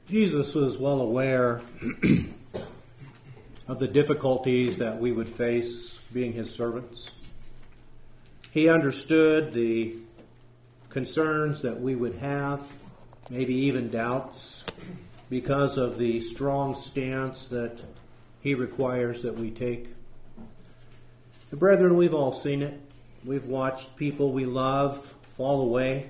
Jesus was well aware of the difficulties that we would face being his servants. He understood the concerns that we would have, maybe even doubts, because of the strong stance that he requires that we take. And brethren, we've all seen it. We've watched people we love fall away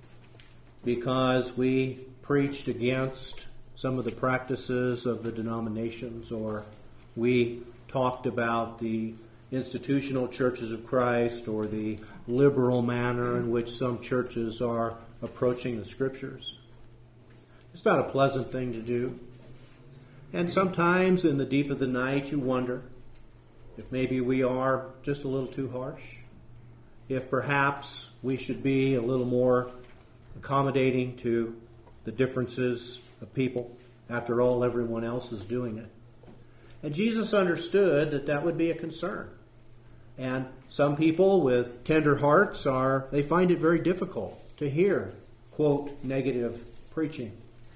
because we preached against some of the practices of the denominations, or we talked about the institutional churches of Christ or the liberal manner in which some churches are approaching the Scriptures. It's not a pleasant thing to do. And sometimes in the deep of the night you wonder if maybe we are just a little too harsh, if perhaps we should be a little more accommodating to the differences of people. After all, everyone else is doing it. And Jesus understood that that would be a concern. And some people with tender hearts they find it very difficult to hear, quote, negative preaching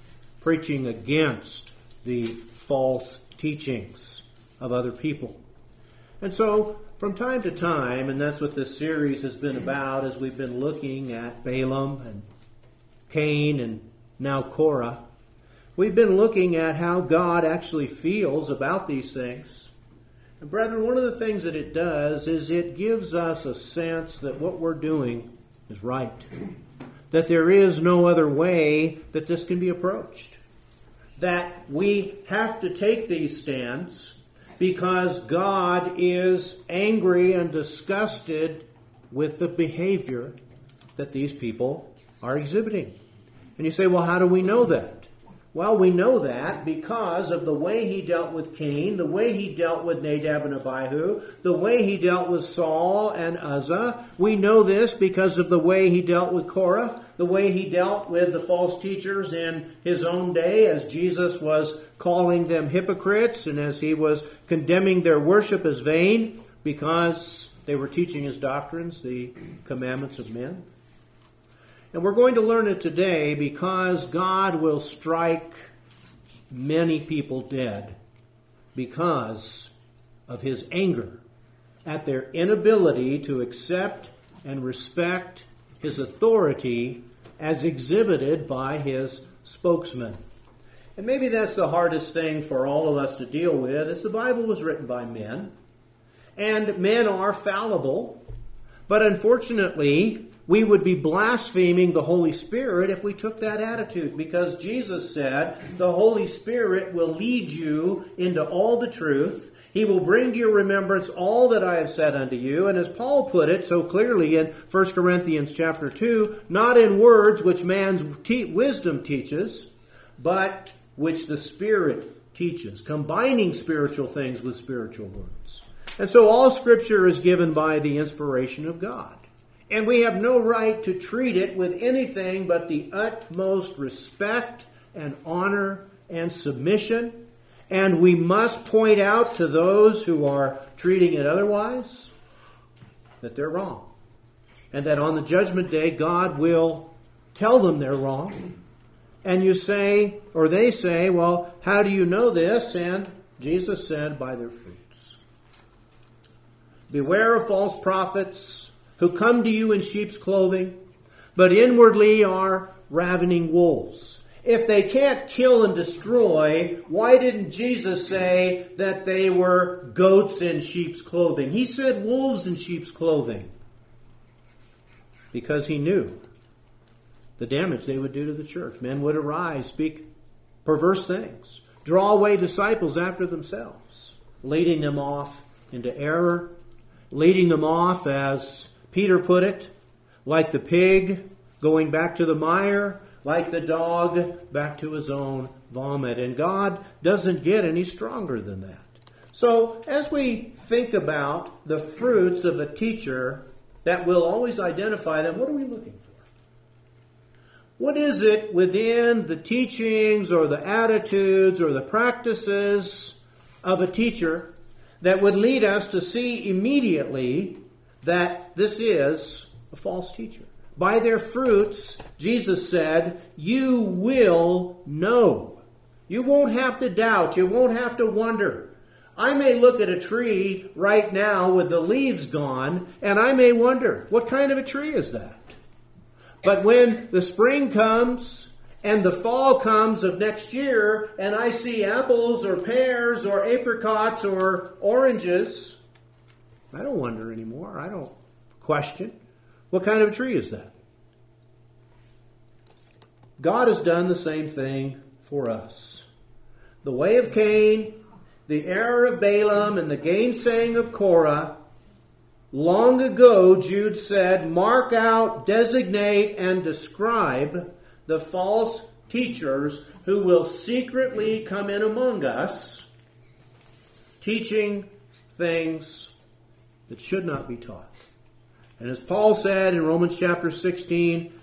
against the false teachings of other people. And so, from time to time, and that's what this series has been about, as we've been looking at Balaam and Cain and now Korah, we've been looking at how God actually feels about these things. And brethren, one of the things that it does is it gives us a sense that what we're doing is right. That there is no other way that this can be approached. That we have to take these stands because God is angry and disgusted with the behavior that these people are exhibiting. And you say, well, how do we know that? Well, we know that because of the way he dealt with Cain, the way he dealt with Nadab and Abihu, the way he dealt with Saul and Uzzah. We know this because of the way he dealt with Korah, the way he dealt with the false teachers in his own day as Jesus was calling them hypocrites and as he was condemning their worship as vain because they were teaching his doctrines, the commandments of men. And we're going to learn it today because God will strike many people dead because of his anger at their inability to accept and respect his authority as exhibited by his spokesman. And maybe that's the hardest thing for all of us to deal with, is the Bible was written by men, and men are fallible, but unfortunately we would be blaspheming the Holy Spirit if we took that attitude, because Jesus said the Holy Spirit will lead you into all the truth. He will bring to your remembrance all that I have said unto you. And as Paul put it so clearly in 1 Corinthians chapter 2, not in words which man's wisdom teaches, but which the Spirit teaches, combining spiritual things with spiritual words. And so all Scripture is given by the inspiration of God. And we have no right to treat it with anything but the utmost respect and honor and submission. And we must point out to those who are treating it otherwise that they're wrong. And that on the judgment day, God will tell them they're wrong. And you say, or they say, well, how do you know this? And Jesus said, by their fruits. Beware of false prophets who come to you in sheep's clothing, but inwardly are ravening wolves. If they can't kill and destroy, why didn't Jesus say that they were goats in sheep's clothing? He said wolves in sheep's clothing because he knew the damage they would do to the church. Men would arise, speak perverse things, draw away disciples after themselves, leading them off into error, leading them off, as Peter put it, like the pig going back to the mire, like the dog back to his own vomit. And God doesn't get any stronger than that. So as we think about the fruits of a teacher that will always identify them, what are we looking for? What is it within the teachings or the attitudes or the practices of a teacher that would lead us to see immediately that this is a false teacher? By their fruits, Jesus said, you will know You won't have to doubt. You won't have to wonder. I may look at a tree right now with the leaves gone, and I may wonder, what kind of a tree is that? But when the spring comes and the fall comes of next year, and I see apples or pears or apricots or oranges, I don't wonder anymore. I don't question. What kind of a tree is that? God has done the same thing for us. The way of Cain, the error of Balaam, and the gainsaying of Korah. Long ago, Jude said, mark out, designate, and describe the false teachers who will secretly come in among us, teaching things that should not be taught. And as Paul said in Romans chapter 16,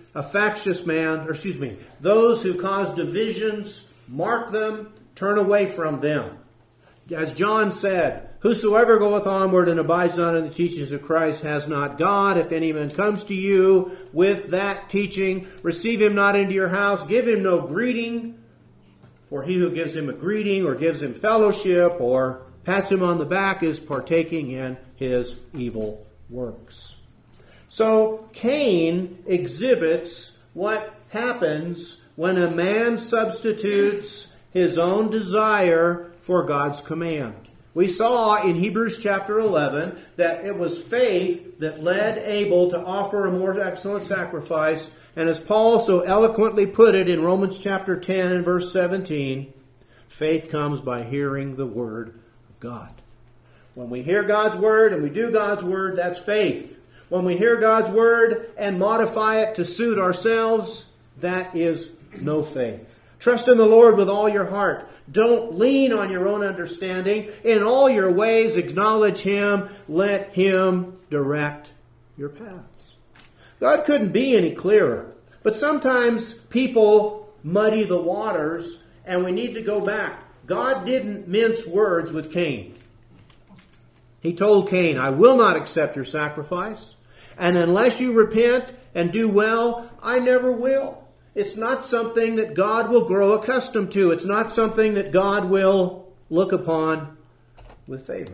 those who cause divisions, mark them, turn away from them. As John said, whosoever goeth onward and abides not in the teachings of Christ has not God. If any man comes to you with that teaching, receive him not into your house, give him no greeting. For he who gives him a greeting or gives him fellowship or pats him on the back is partaking in his evil works. So Cain exhibits what happens when a man substitutes his own desire for God's command. We saw in Hebrews chapter 11 that it was faith that led Abel to offer a more excellent sacrifice. And as Paul so eloquently put it in Romans chapter 10 and verse 17, faith comes by hearing the word of God. When we hear God's word and we do God's word, that's faith. When we hear God's word and modify it to suit ourselves, that is no faith. Trust in the Lord with all your heart. Don't lean on your own understanding. In all your ways, acknowledge Him. Let Him direct your paths. God couldn't be any clearer. But sometimes people muddy the waters, and we need to go back. God didn't mince words with Cain. He told Cain, I will not accept your sacrifice, and unless you repent and do well, I never will. It's not something that God will grow accustomed to. It's not something that God will look upon with favor.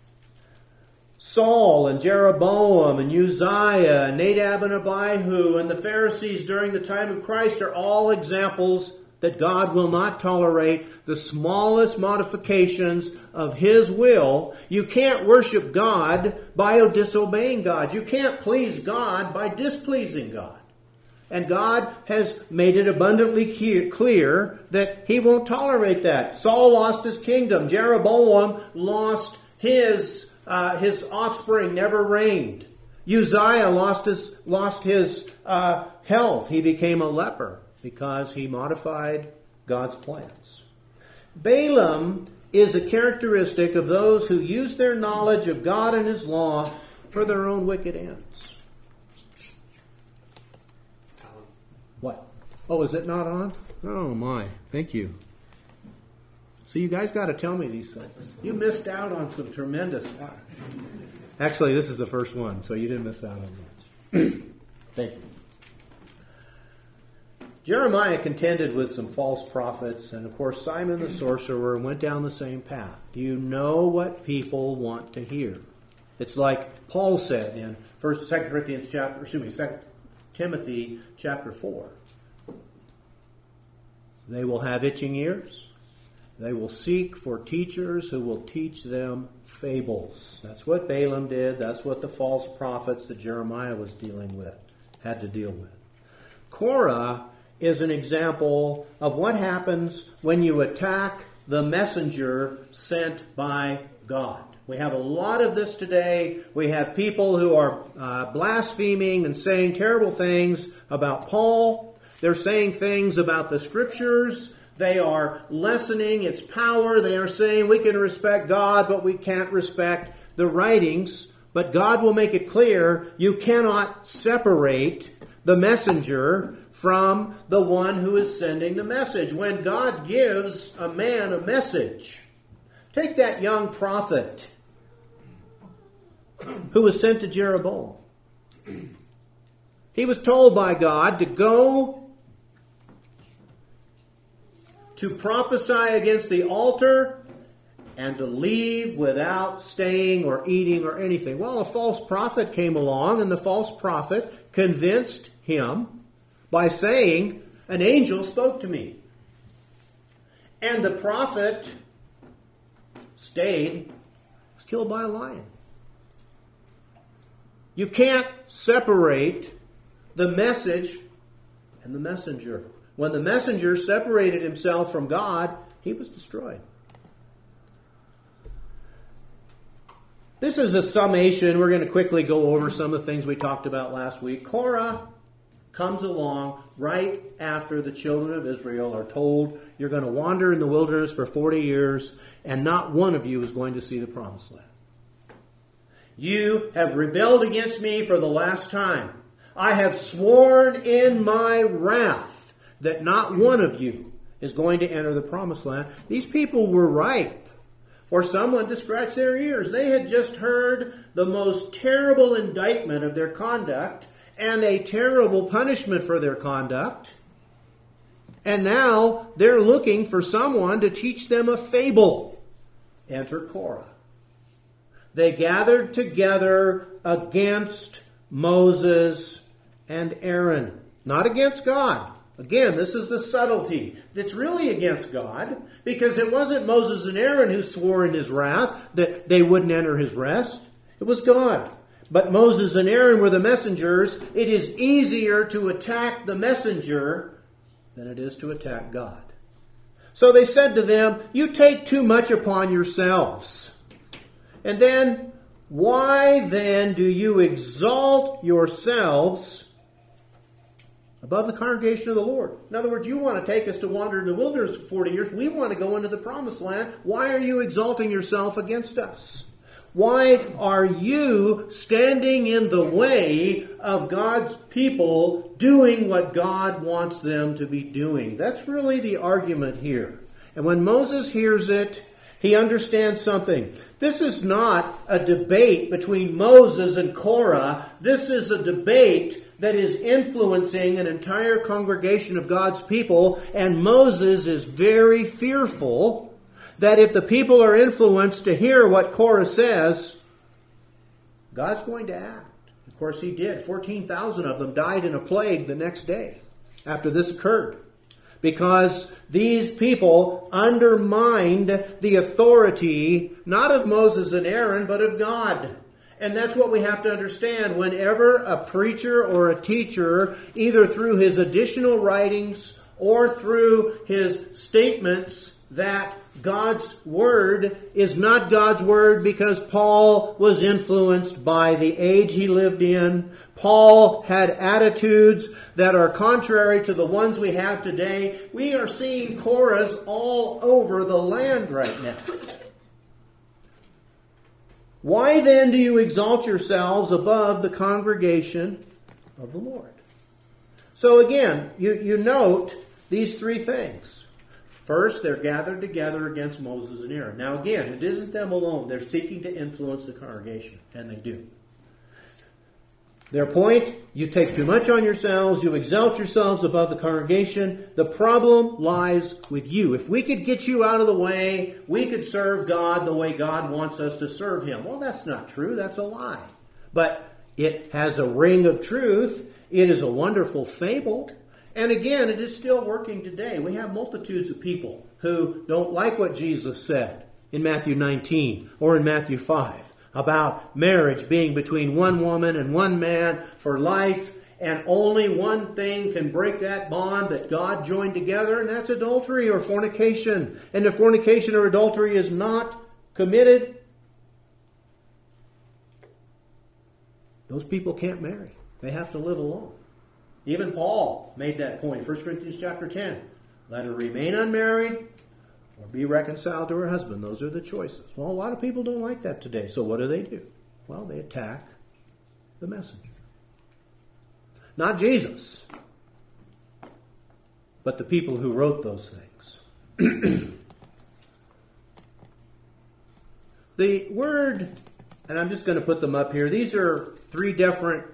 Saul and Jeroboam and Uzziah and Nadab and Abihu and the Pharisees during the time of Christ are all examples that God will not tolerate the smallest modifications of His will. You can't worship God by disobeying God. You can't please God by displeasing God. And God has made it abundantly clear that He won't tolerate that. Saul lost his kingdom. Jeroboam lost his offspring, never reigned. Uzziah lost his health. He became a leper because he modified God's plans. Balaam is a characteristic of those who use their knowledge of God and His law for their own wicked ends. What? Oh, is it not on? Oh my, thank you. So you guys got to tell me these things. You missed out on some tremendous... Actually, this is the first one, so you didn't miss out on much. Thank you. Jeremiah contended with some false prophets, and of course Simon the sorcerer went down the same path. Do you know what people want to hear? It's like Paul said in 2 Timothy chapter 4. They will have itching ears. They will seek for teachers who will teach them fables. That's what Balaam did. That's what the false prophets that Jeremiah was dealing with had to deal with. Korah is an example of what happens when you attack the messenger sent by God. We have a lot of this today. We have people who are blaspheming and saying terrible things about Paul. They're saying things about the Scriptures. They are lessening its power. They are saying we can respect God, but we can't respect the writings. But God will make it clear you cannot separate the messenger from the one who is sending the message. When God gives a man a message, take that young prophet who was sent to Jeroboam. He was told by God to go to prophesy against the altar, and to leave without staying or eating or anything. Well, a false prophet came along, and the false prophet convinced him by saying, an angel spoke to me. And the prophet stayed, was killed by a lion. You can't separate the message and the messenger. When the messenger separated himself from God, he was destroyed. This is a summation. We're going to quickly go over some of the things we talked about last week. Korah comes along right after the children of Israel are told, you're going to wander in the wilderness for 40 years, and not one of you is going to see the promised land. You have rebelled against me for the last time. I have sworn in my wrath that not one of you is going to enter the promised land. These people were ripe for someone to scratch their ears. They had just heard the most terrible indictment of their conduct and a terrible punishment for their conduct. And now they're looking for someone to teach them a fable. Enter Korah. They gathered together against Moses and Aaron. Not against God. Again, this is the subtlety. It's really against God, because it wasn't Moses and Aaron who swore in his wrath that they wouldn't enter his rest. It was God. But Moses and Aaron were the messengers. It is easier to attack the messenger than it is to attack God. So they said to them, you take too much upon yourselves. And then, why then do you exalt yourselves above the congregation of the Lord? In other words, you want to take us to wander in the wilderness for 40 years. We want to go into the promised land. Why are you exalting yourself against us? Why are you standing in the way of God's people doing what God wants them to be doing? That's really the argument here. And when Moses hears it, he understands something. This is not a debate between Moses and Korah. This is a debate that is influencing an entire congregation of God's people. And Moses is very fearful that if the people are influenced to hear what Korah says, God's going to act. Of course, he did. 14,000 of them died in a plague the next day after this occurred, because these people undermined the authority, not of Moses and Aaron, but of God. And that's what we have to understand. Whenever a preacher or a teacher, either through his additional writings or through his statements that God's Word is not God's Word because Paul was influenced by the age he lived in. Paul had attitudes that are contrary to the ones we have today. We are seeing Korahs all over the land right now. Why then do you exalt yourselves above the congregation of the Lord? So again, you note these three things. First, they're gathered together against Moses and Aaron. Now again, it isn't them alone. They're seeking to influence the congregation, and they do. Their point, you take too much on yourselves, you exalt yourselves above the congregation. The problem lies with you. If we could get you out of the way, we could serve God the way God wants us to serve Him. Well, that's not true. That's a lie. But it has a ring of truth. It is a wonderful fable. And again, it is still working today. We have multitudes of people who don't like what Jesus said in Matthew 19 or in Matthew 5 about marriage being between one woman and one man for life, and only one thing can break that bond that God joined together, and that's adultery or fornication. And if fornication or adultery is not committed, those people can't marry. They have to live alone. Even Paul made that point. 1 Corinthians chapter 10. Let her remain unmarried or be reconciled to her husband. Those are the choices. Well, a lot of people don't like that today. So what do? Well, they attack the messenger. Not Jesus, but the people who wrote those things. The word, and I'm just going to put them up here. These are three different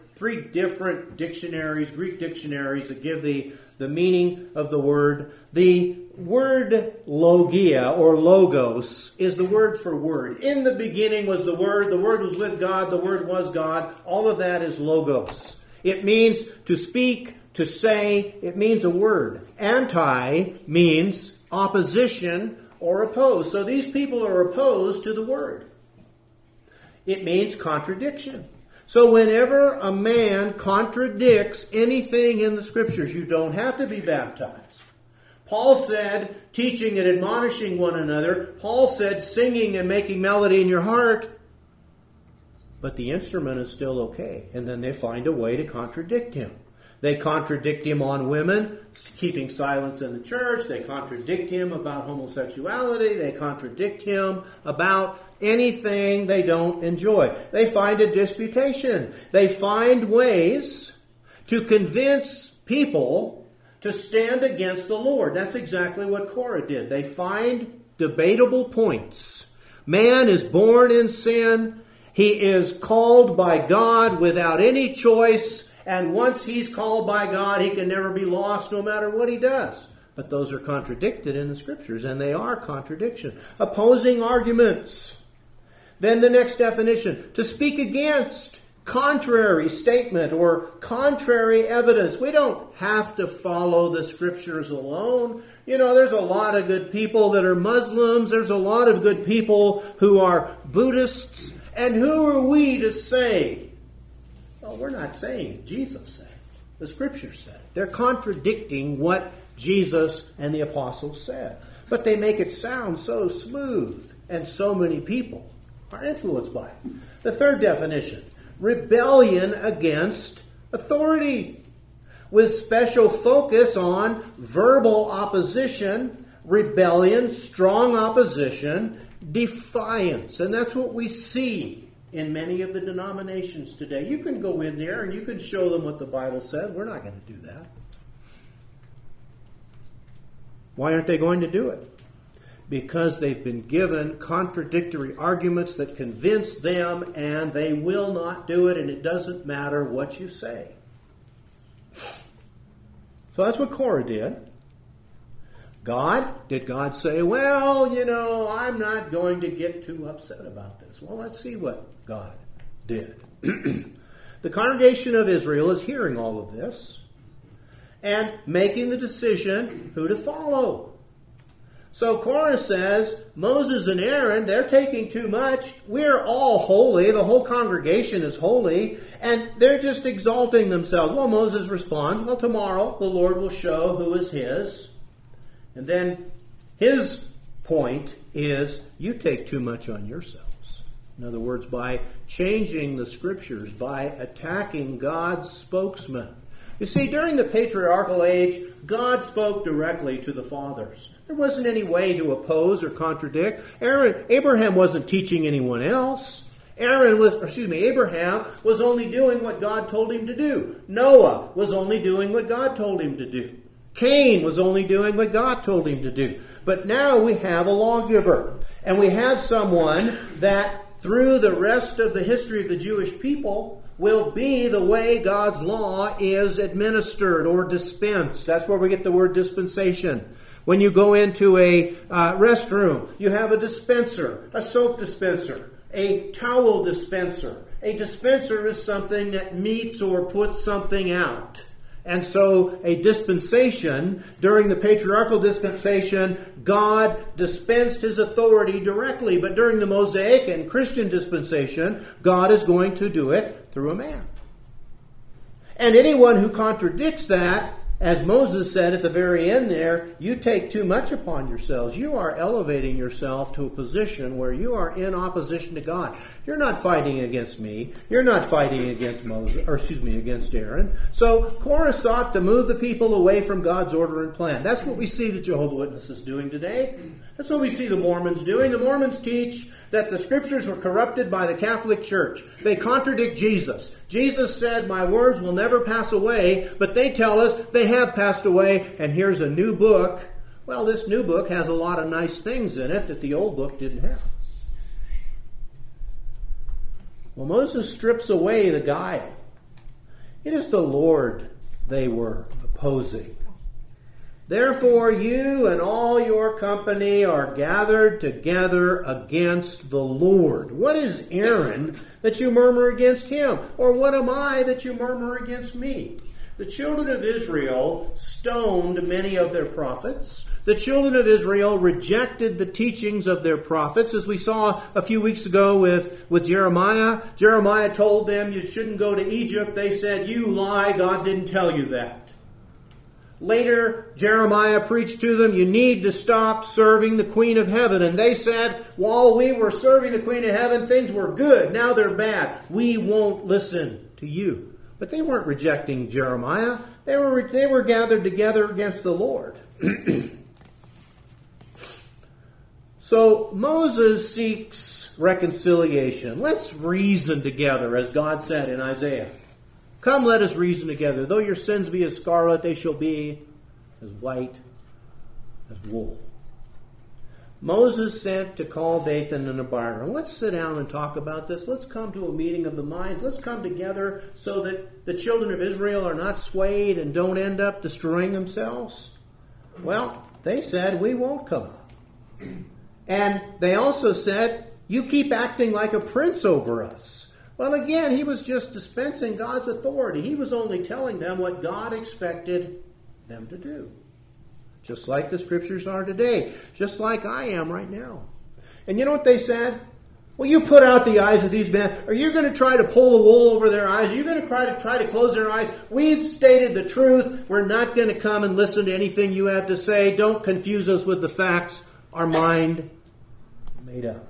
dictionaries, Greek dictionaries, that give the meaning of the word. The word logia or logos is the word for word. In the beginning was the Word was with God, the Word was God. All of that is logos. It means to speak, to say, it means a word. Anti means opposition or oppose. So these people are opposed to the Word. It means contradiction. So whenever a man contradicts anything in the Scriptures, you don't have to be baptized. Paul said, teaching and admonishing one another. Paul said, singing and making melody in your heart. But the instrument is still okay. And then they find a way to contradict him. They contradict him on women, keeping silence in the church. They contradict him about homosexuality. They contradict him about anything they don't enjoy. They find a disputation. They find ways to convince people to stand against the Lord. That's exactly what Korah did. They find debatable points. Man is born in sin. He is called by God without any choice. And once he's called by God, he can never be lost no matter what he does. But those are contradicted in the Scriptures, and they are contradiction. Opposing arguments. Then the next definition, to speak against contrary statement or contrary evidence. We don't have to follow the Scriptures alone. You know, there's a lot of good people that are Muslims. There's a lot of good people who are Buddhists. And who are we to say? Well, we're not saying it. Jesus said it. The Scripture said it. They're contradicting what Jesus and the apostles said. But they make it sound so smooth, and so many people are influenced by it. The third definition, rebellion against authority, with special focus on verbal opposition, rebellion, strong opposition, defiance. And that's what we see in many of the denominations today. You can go in there and you can show them what the Bible says. We're not going to do that. Why aren't they going to do it? Because they've been given contradictory arguments that convince them, and they will not do it, and it doesn't matter what you say. So that's what Korah did. Did God say, well, you know, I'm not going to get too upset about this? Well, let's see what God did. The congregation of Israel is hearing all of this and making the decision who to follow. So Korah says, Moses and Aaron, they're taking too much. We're all holy. The whole congregation is holy. And they're just exalting themselves. Well, Moses responds, well, tomorrow the Lord will show who is his. And then his point is, you take too much on yourselves. In other words, by changing the Scriptures, by attacking God's spokesman. You see, during the patriarchal age, God spoke directly to the fathers. There wasn't any way to oppose or contradict. Abraham wasn't teaching anyone else. Abraham was only doing what God told him to do. Noah was only doing what God told him to do. Cain was only doing what God told him to do. But now we have a lawgiver. And we have someone that through the rest of the history of the Jewish people will be the way God's law is administered or dispensed. That's where we get the word dispensation. When you go into a restroom, you have a dispenser, a soap dispenser, a towel dispenser. A dispenser is something that meets or puts something out. And so a dispensation, during the patriarchal dispensation, God dispensed his authority directly. But during the Mosaic and Christian dispensation, God is going to do it through a man. And anyone who contradicts that, as Moses said at the very end there, you take too much upon yourselves. You are elevating yourself to a position where you are in opposition to God. You're not fighting against me. You're not fighting against against Aaron. So Korah sought to move the people away from God's order and plan. That's what we see the Jehovah's Witnesses doing today. That's what we see the Mormons doing. The Mormons teach that the Scriptures were corrupted by the Catholic Church. They contradict Jesus. Jesus said, my words will never pass away, but they tell us they have passed away, and here's a new book. Well, this new book has a lot of nice things in it that the old book didn't have. Well, Moses strips away the guile. It is the Lord they were opposing. Therefore you and all your company are gathered together against the Lord. What is Aaron that you murmur against him? Or what am I that you murmur against me? The children of Israel stoned many of their prophets. The children of Israel rejected the teachings of their prophets, as we saw a few weeks ago with Jeremiah. Jeremiah told them you shouldn't go to Egypt. They said, you lie, God didn't tell you that. Later, Jeremiah preached to them, you need to stop serving the Queen of Heaven. And they said, while we were serving the Queen of Heaven, things were good. Now they're bad. We won't listen to you. But they weren't rejecting Jeremiah. They were gathered together against the Lord. So Moses seeks reconciliation. Let's reason together, as God said in Isaiah. Come, let us reason together. Though your sins be as scarlet, they shall be as white as wool. Moses sent to call Dathan and Abiram. Let's sit down and talk about this. Let's come to a meeting of the minds. Let's come together so that the children of Israel are not swayed and don't end up destroying themselves. Well, they said, we won't come up. And they also said, you keep acting like a prince over us. Well, again, he was just dispensing God's authority. He was only telling them what God expected them to do. Just like the scriptures are today. Just like I am right now. And you know what they said? Well, you put out the eyes of these men. Are you going to try to pull the wool over their eyes? Are you going to try to close their eyes? We've stated the truth. We're not going to come and listen to anything you have to say. Don't confuse us with the facts. Our mind made up.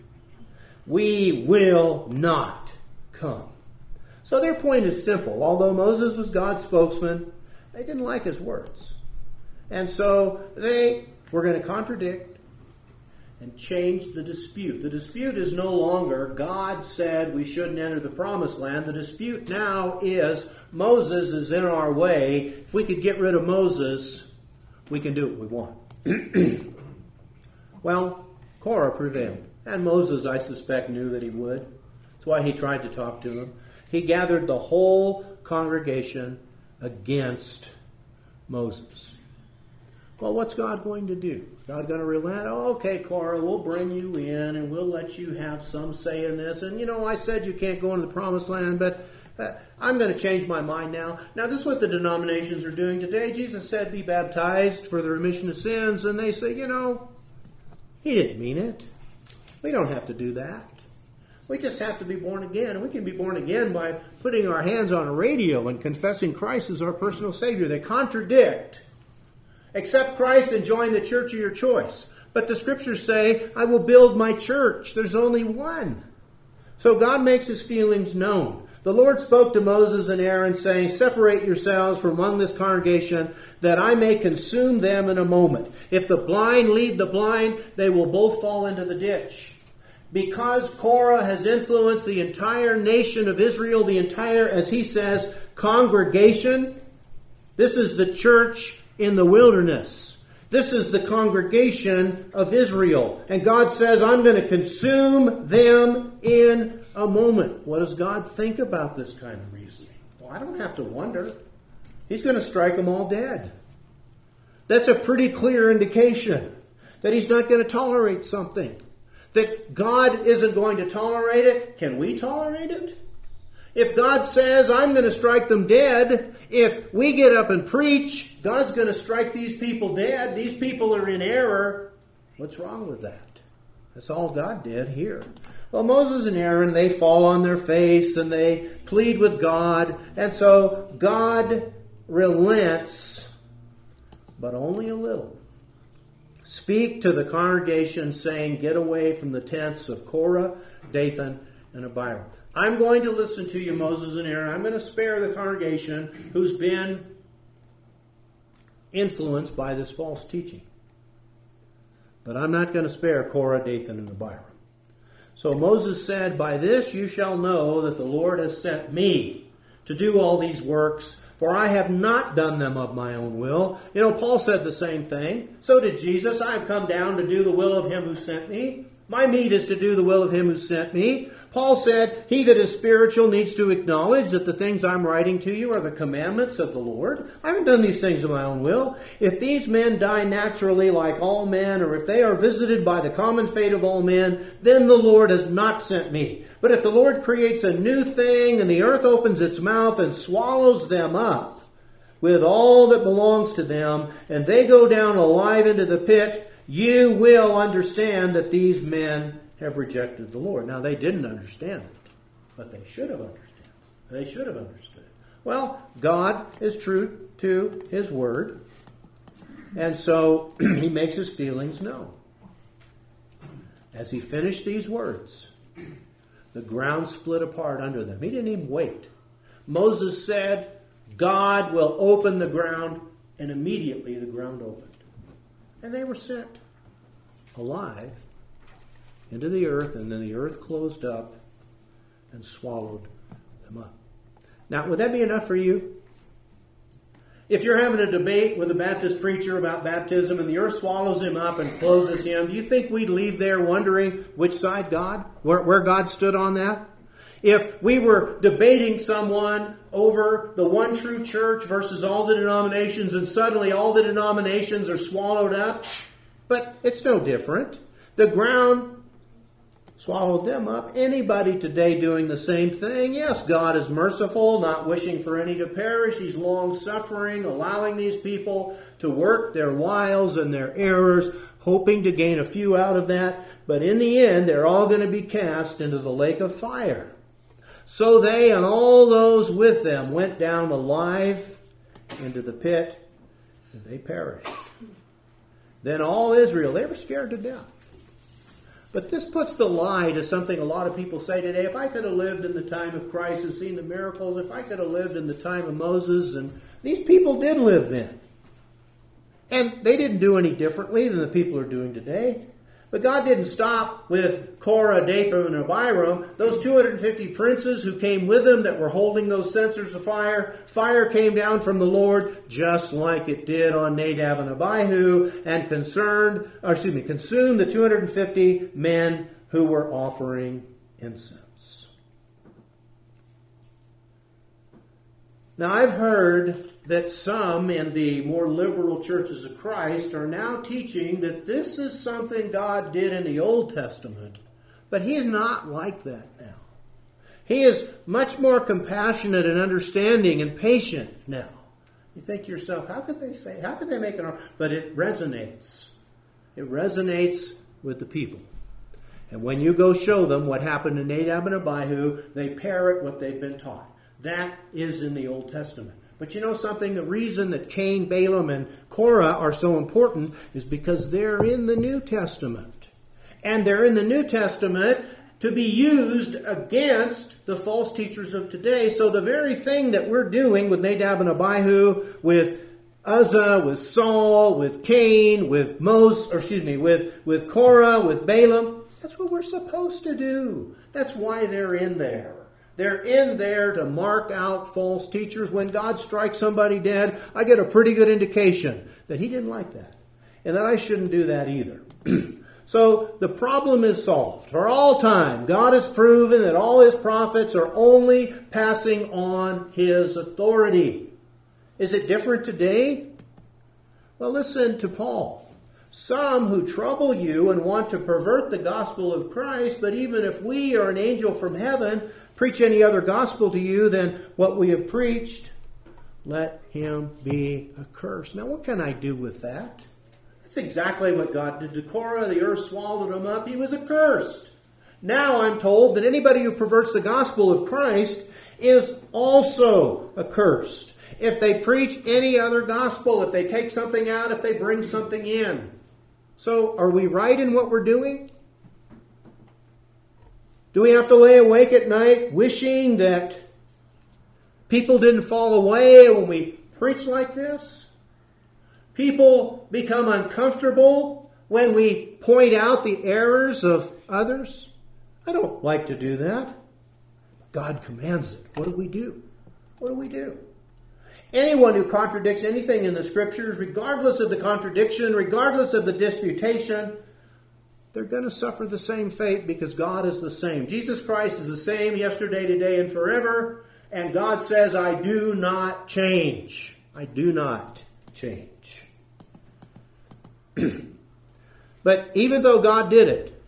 We will not come. So their point is simple. Although Moses was God's spokesman, they didn't like his words. And so they were going to contradict and change the dispute. The dispute is no longer God said we shouldn't enter the promised land. The dispute now is Moses is in our way. If we could get rid of Moses, we can do what we want. Well, Korah prevailed. And Moses, I suspect, knew that he would. That's why he tried to talk to them. He gathered the whole congregation against Moses. Well, what's God going to do? Is God going to relent? Oh, okay, Korah, we'll bring you in and we'll let you have some say in this. And, I said you can't go into the promised land, but I'm going to change my mind now. Now, this is what the denominations are doing today. Jesus said, be baptized for the remission of sins. And they say, he didn't mean it. We don't have to do that. We just have to be born again. And we can be born again by putting our hands on a radio and confessing Christ as our personal Savior. They contradict. Accept Christ and join the church of your choice. But the scriptures say, I will build my church. There's only one. So God makes his feelings known. The Lord spoke to Moses and Aaron, saying, separate yourselves from among this congregation, that I may consume them in a moment. If the blind lead the blind, they will both fall into the ditch. Because Korah has influenced the entire nation of Israel, the entire, as he says, congregation, this is the church in the wilderness. This is the congregation of Israel. And God says, I'm going to consume them in a moment. What does God think about this kind of reasoning? Well, I don't have to wonder. He's going to strike them all dead. That's a pretty clear indication that he's not going to tolerate something. That God isn't going to tolerate it. Can we tolerate it? If God says, I'm going to strike them dead, if we get up and preach, God's going to strike these people dead. These people are in error. What's wrong with that? That's all God did here. Well, Moses and Aaron, they fall on their face and they plead with God. And so God relents, but only a little. Speak to the congregation saying, get away from the tents of Korah, Dathan, and Abiram. I'm going to listen to you, Moses and Aaron. I'm going to spare the congregation who's been influenced by this false teaching. But I'm not going to spare Korah, Dathan, and Abiram. So Moses said, by this you shall know that the Lord has sent me to do all these works, for I have not done them of my own will. Paul said the same thing. So did Jesus. I have come down to do the will of him who sent me. My meat is to do the will of him who sent me. Paul said, he that is spiritual needs to acknowledge that the things I'm writing to you are the commandments of the Lord. I haven't done these things of my own will. If these men die naturally like all men, or if they are visited by the common fate of all men, then the Lord has not sent me. But if the Lord creates a new thing, and the earth opens its mouth and swallows them up, with all that belongs to them, and they go down alive into the pit, you will understand that these men have rejected the Lord. Now, they didn't understand it, but they should have understood. They should have understood. Well, God is true to His Word, and so He makes His feelings known. As He finished these words, the ground split apart under them. He didn't even wait. Moses said, God will open the ground, and immediately the ground opened. And they were sent alive into the earth, and then the earth closed up and swallowed them up. Now, would that be enough for you? If you're having a debate with a Baptist preacher about baptism and the earth swallows him up and closes him, do you think we'd leave there wondering which side God, where God stood on that? If we were debating someone over the one true church versus all the denominations, and suddenly all the denominations are swallowed up, but it's no different. The ground swallowed them up. Anybody today doing the same thing? Yes, God is merciful, not wishing for any to perish. He's long-suffering, allowing these people to work their wiles and their errors, hoping to gain a few out of that. But in the end, they're all going to be cast into the lake of fire. So they and all those with them went down alive into the pit, and they perished. Then all Israel, they were scared to death. But this puts the lie to something a lot of people say today. If I could have lived in the time of Christ and seen the miracles, if I could have lived in the time of Moses, and these people did live then. And they didn't do any differently than the people are doing today. But God didn't stop with Korah, Dathan, and Abiram. Those 250 princes who came with them that were holding those censers of fire, fire came down from the Lord just like it did on Nadab and Abihu and consumed the 250 men who were offering incense. Now, I've heard that some in the more liberal churches of Christ are now teaching that this is something God did in the Old Testament, but He is not like that now. He is much more compassionate and understanding and patient now. You think to yourself, how could they make an argument? But it resonates. It resonates with the people. And when you go show them what happened to Nadab and Abihu, they parrot what they've been taught. That is in the Old Testament. But you know something? The reason that Cain, Balaam, and Korah are so important is because they're in the New Testament. And they're in the New Testament to be used against the false teachers of today. So the very thing that we're doing with Nadab and Abihu, with Uzzah, with Saul, with Cain, with with Korah, with Balaam, that's what we're supposed to do. That's why they're in there. They're in there to mark out false teachers. When God strikes somebody dead, I get a pretty good indication that He didn't like that. And that I shouldn't do that either. So the problem is solved. For all time, God has proven that all His prophets are only passing on His authority. Is it different today? Well, listen to Paul. Some who trouble you and want to pervert the gospel of Christ, but even if we or an angel from heaven preach any other gospel to you than what we have preached, let him be accursed. Now, what can I do with that? That's exactly what God did to Korah. The earth swallowed him up. He was accursed. Now I'm told that anybody who perverts the gospel of Christ is also accursed. If they preach any other gospel, if they take something out, if they bring something in. So, are we right in what we're doing? Do we have to lay awake at night wishing that people didn't fall away when we preach like this? People become uncomfortable when we point out the errors of others? I don't like to do that. God commands it. What do we do? What do we do? Anyone who contradicts anything in the Scriptures, regardless of the contradiction, regardless of the disputation, they're going to suffer the same fate because God is the same. Jesus Christ is the same yesterday, today, and forever. And God says, I do not change. I do not change. But even though God did it,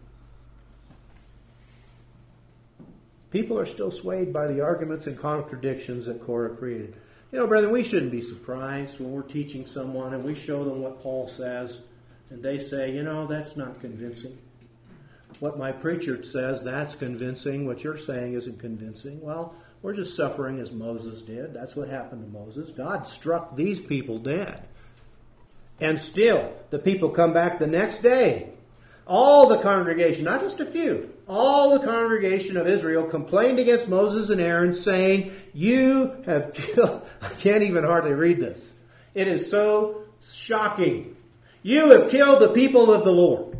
people are still swayed by the arguments and contradictions that Korah created. You know, brethren, we shouldn't be surprised when we're teaching someone and we show them what Paul says, and they say, you know, that's not convincing. What my preacher says, that's convincing. What you're saying isn't convincing. Well, we're just suffering as Moses did. That's what happened to Moses. God struck these people dead. And still, the people come back the next day. All the congregation, not just a few, all the congregation of Israel complained against Moses and Aaron, saying, you have killed... I can't even hardly read this. It is so shocking. You have killed the people of the Lord.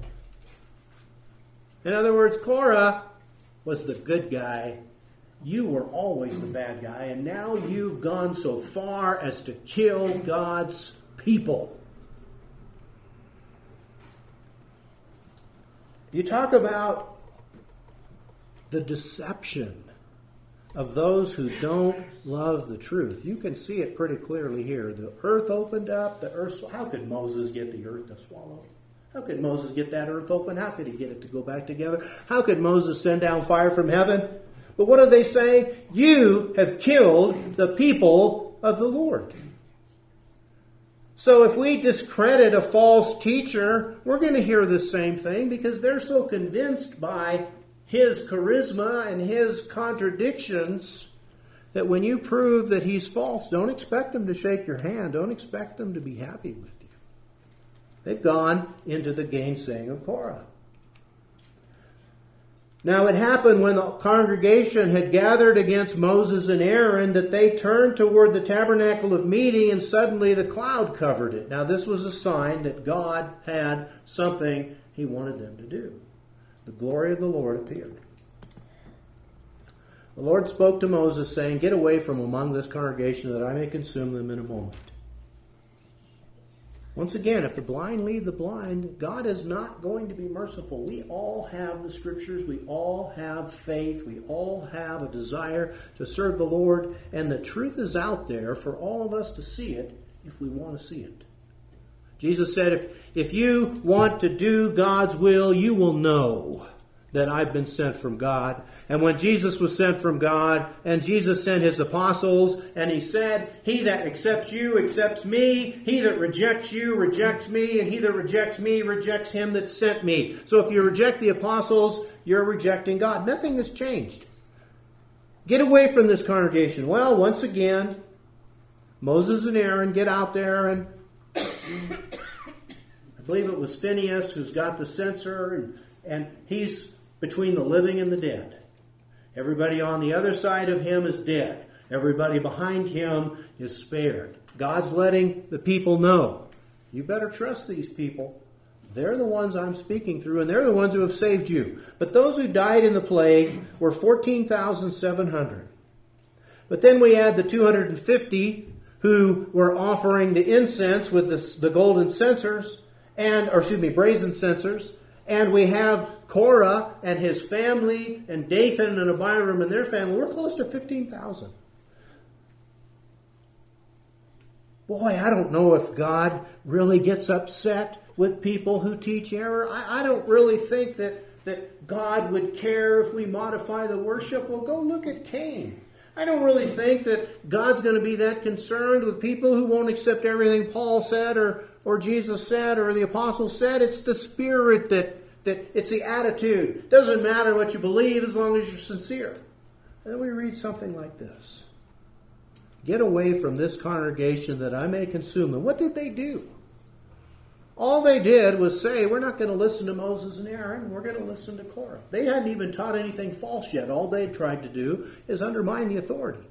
In other words, Korah was the good guy. You were always the bad guy, and now you've gone so far as to kill God's people. You talk about the deception of those who don't love the truth. You can see it pretty clearly here. The earth opened up. How could Moses get the earth to swallow? How could Moses get that earth open? How could he get it to go back together? How could Moses send down fire from heaven? But what do they say? You have killed the people of the Lord. So if we discredit a false teacher, we're going to hear the same thing because they're so convinced by his charisma and his contradictions that when you prove that he's false, don't expect him to shake your hand. Don't expect him to be happy with you. They've gone into the gainsaying of Korah. Now it happened when the congregation had gathered against Moses and Aaron that they turned toward the tabernacle of meeting and suddenly the cloud covered it. Now this was a sign that God had something he wanted them to do. The glory of the Lord appeared. The Lord spoke to Moses saying, get away from among this congregation that I may consume them in a moment. Once again, if the blind lead the blind, God is not going to be merciful. We all have the Scriptures. We all have faith. We all have a desire to serve the Lord. And the truth is out there for all of us to see it if we want to see it. Jesus said, if you want to do God's will, you will know that I've been sent from God. And when Jesus was sent from God, and Jesus sent his apostles, and he said, he that accepts you accepts me, he that rejects you rejects me, and he that rejects me rejects him that sent me. So if you reject the apostles, you're rejecting God. Nothing has changed. Get away from this congregation. Well, once again, Moses and Aaron get out there, and I believe it was Phinehas who's got the censer, and he's between the living and the dead. Everybody on the other side of him is dead. Everybody behind him is spared. God's letting the people know, you better trust these people. They're the ones I'm speaking through, and they're the ones who have saved you. But those who died in the plague were 14,700. But then we add the 250 who were offering the incense with the golden censers, brazen censers. And we have Korah and his family, and Dathan and Abiram and their family. We're close to 15,000. Boy, I don't know if God really gets upset with people who teach error. I don't really think that God would care if we modify the worship. Well, go look at Cain. I don't really think that God's going to be that concerned with people who won't accept everything Paul said or Jesus said or the apostles said. It's the spirit that it's the attitude. It doesn't matter what you believe as long as you're sincere. And then we read something like this. Get away from this congregation that I may consume them. What did they do? All they did was say, we're not going to listen to Moses and Aaron. We're going to listen to Korah. They hadn't even taught anything false yet. All they tried to do is undermine the authority.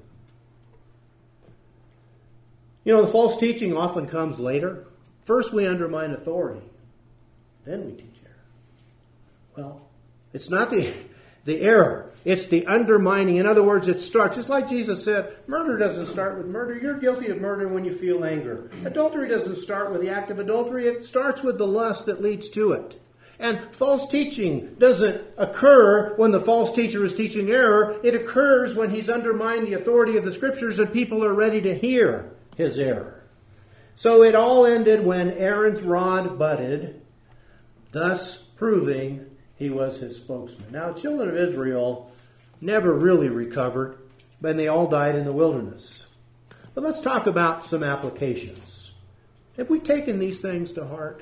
You know, the false teaching often comes later. First we undermine authority. Then we teach error. Well, it's not the error. It's the undermining. In other words, it starts, just like Jesus said, murder doesn't start with murder. You're guilty of murder when you feel anger. Adultery doesn't start with the act of adultery. It starts with the lust that leads to it. And false teaching doesn't occur when the false teacher is teaching error. It occurs when he's undermined the authority of the Scriptures and people are ready to hear his error. So it all ended when Aaron's rod budded, thus proving he was his spokesman. Now, the children of Israel never really recovered, but they all died in the wilderness. But let's talk about some applications. Have we taken these things to heart?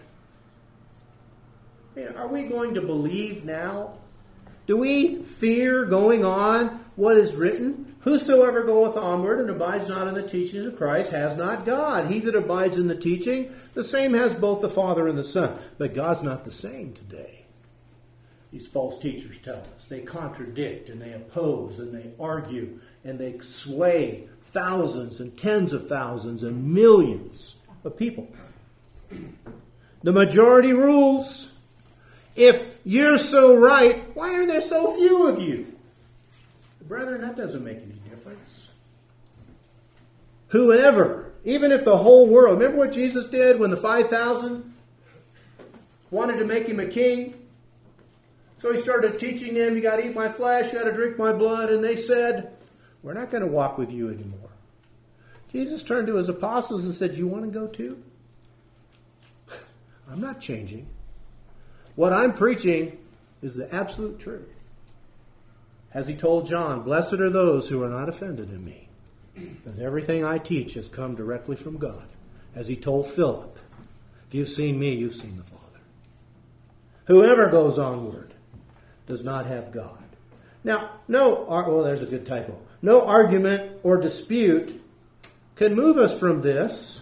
Are we going to believe now? Do we fear going on what is written? Whosoever goeth onward and abides not in the teachings of Christ has not God. He that abides in the teaching, the same has both the Father and the Son. But God's not the same today. These false teachers tell us. They contradict and they oppose and they argue and they sway thousands and tens of thousands and millions of people. The majority rules. If you're so right, why are there so few of you? Brethren, that doesn't make any difference. Whoever, even if the whole world, remember what Jesus did when the 5,000 wanted to make him a king? So he started teaching them, you got to eat my flesh, you got to drink my blood, and they said, we're not going to walk with you anymore. Jesus turned to his apostles and said, you want to go too? I'm not changing. What I'm preaching is the absolute truth. As he told John, blessed are those who are not offended in me, because everything I teach has come directly from God. As he told Philip, if you've seen me, you've seen the Father. Whoever goes onward does not have God. Now, there's a good typo. No argument or dispute can move us from this.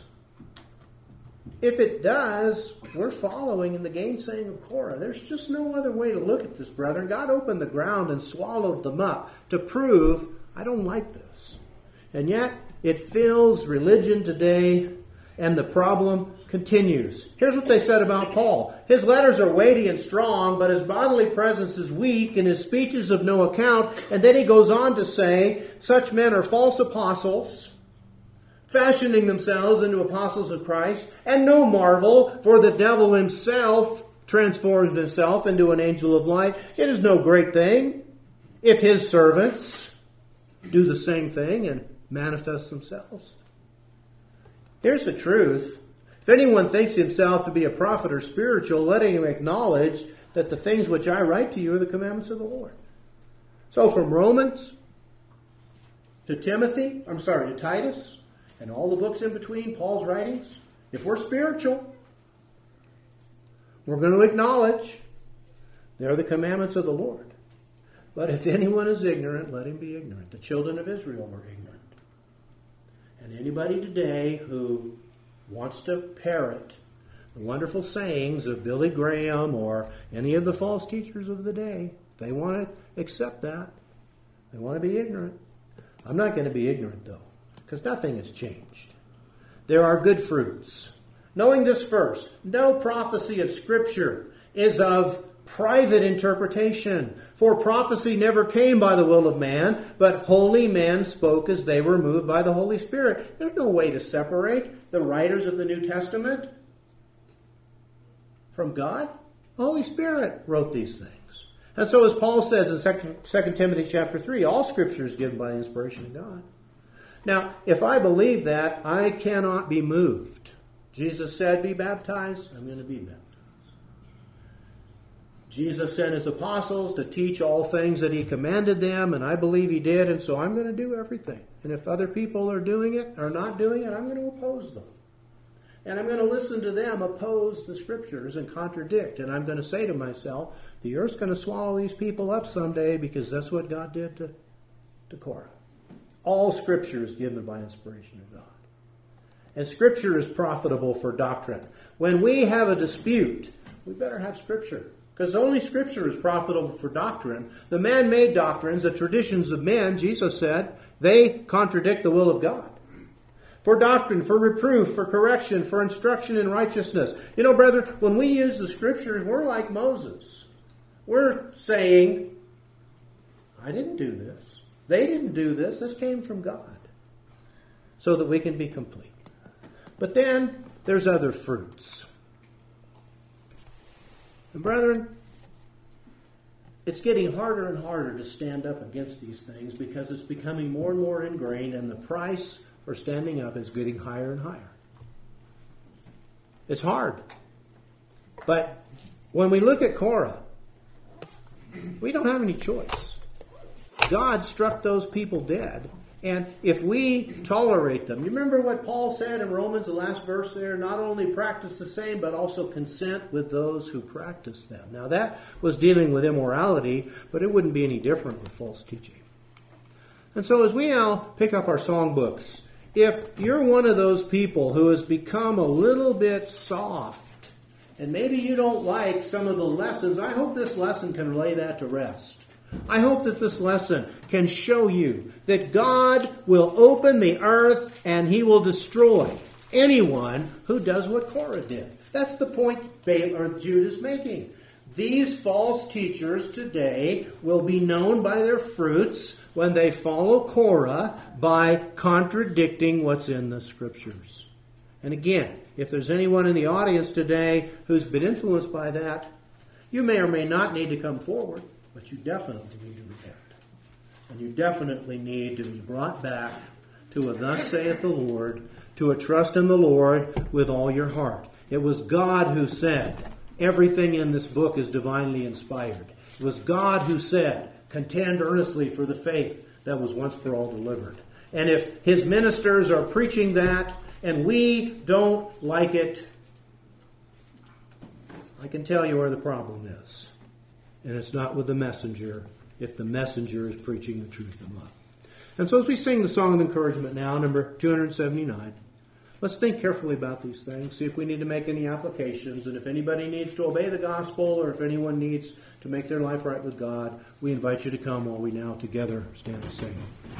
If it does, we're following in the gainsaying of Korah. There's just no other way to look at this, brethren. God opened the ground and swallowed them up to prove, I don't like this. And yet, it fills religion today, and the problem continues. Here's what they said about Paul. His letters are weighty and strong, but his bodily presence is weak, and his speech is of no account. And then he goes on to say, such men are false apostles, fashioning themselves into apostles of Christ, and no marvel, for the devil himself transformed himself into an angel of light. It is no great thing if his servants do the same thing and manifest themselves. Here's the truth. If anyone thinks himself to be a prophet or spiritual, let him acknowledge that the things which I write to you are the commandments of the Lord. So from Romans to Titus, and all the books in between, Paul's writings, if we're spiritual, we're going to acknowledge they're the commandments of the Lord. But if anyone is ignorant, let him be ignorant. The children of Israel were ignorant. And anybody today who wants to parrot the wonderful sayings of Billy Graham or any of the false teachers of the day, they want to accept that. They want to be ignorant. I'm not going to be ignorant, though, because nothing has changed. There are good fruits. Knowing this first, no prophecy of Scripture is of private interpretation. For prophecy never came by the will of man, but holy men spoke as they were moved by the Holy Spirit. There's no way to separate the writers of the New Testament from God. The Holy Spirit wrote these things. And so as Paul says in 2 Timothy chapter 3, all Scripture is given by the inspiration of God. Now, if I believe that, I cannot be moved. Jesus said, be baptized. I'm going to be baptized. Jesus sent his apostles to teach all things that he commanded them, and I believe he did, and so I'm going to do everything. And if other people are doing it or not doing it, I'm going to oppose them. And I'm going to listen to them oppose the Scriptures and contradict. And I'm going to say to myself, the earth's going to swallow these people up someday, because that's what God did to Korah. All Scripture is given by inspiration of God. And Scripture is profitable for doctrine. When we have a dispute, we better have Scripture. Because only Scripture is profitable for doctrine. The man-made doctrines, the traditions of men, Jesus said, they contradict the will of God. For doctrine, for reproof, for correction, for instruction in righteousness. You know, brethren, when we use the Scriptures, we're like Moses. We're saying, I didn't do this. They didn't do this. This came from God. So that we can be complete. But then there's other fruits. And brethren, it's getting harder and harder to stand up against these things because it's becoming more and more ingrained, and the price for standing up is getting higher and higher. It's hard. But when we look at Korah, we don't have any choice. God struck those people dead. And if we tolerate them, you remember what Paul said in Romans, the last verse there? Not only practice the same, but also consent with those who practice them. Now that was dealing with immorality, but it wouldn't be any different with false teaching. And so as we now pick up our songbooks, if you're one of those people who has become a little bit soft, and maybe you don't like some of the lessons, I hope this lesson can lay that to rest. I hope that this lesson can show you that God will open the earth and He will destroy anyone who does what Korah did. That's the point Jude is making. These false teachers today will be known by their fruits when they follow Korah by contradicting what's in the Scriptures. And again, if there's anyone in the audience today who's been influenced by that, you may or may not need to come forward. But you definitely need to repent. And you definitely need to be brought back to a thus saith the Lord, to a trust in the Lord with all your heart. It was God who said, everything in this book is divinely inspired. It was God who said, contend earnestly for the faith that was once for all delivered. And if His ministers are preaching that, and we don't like it, I can tell you where the problem is. And it's not with the messenger, if the messenger is preaching the truth in love. And so as we sing the Song of Encouragement now, number 279, let's think carefully about these things, see if we need to make any applications, and if anybody needs to obey the gospel, or if anyone needs to make their life right with God, we invite you to come while we now together stand and sing.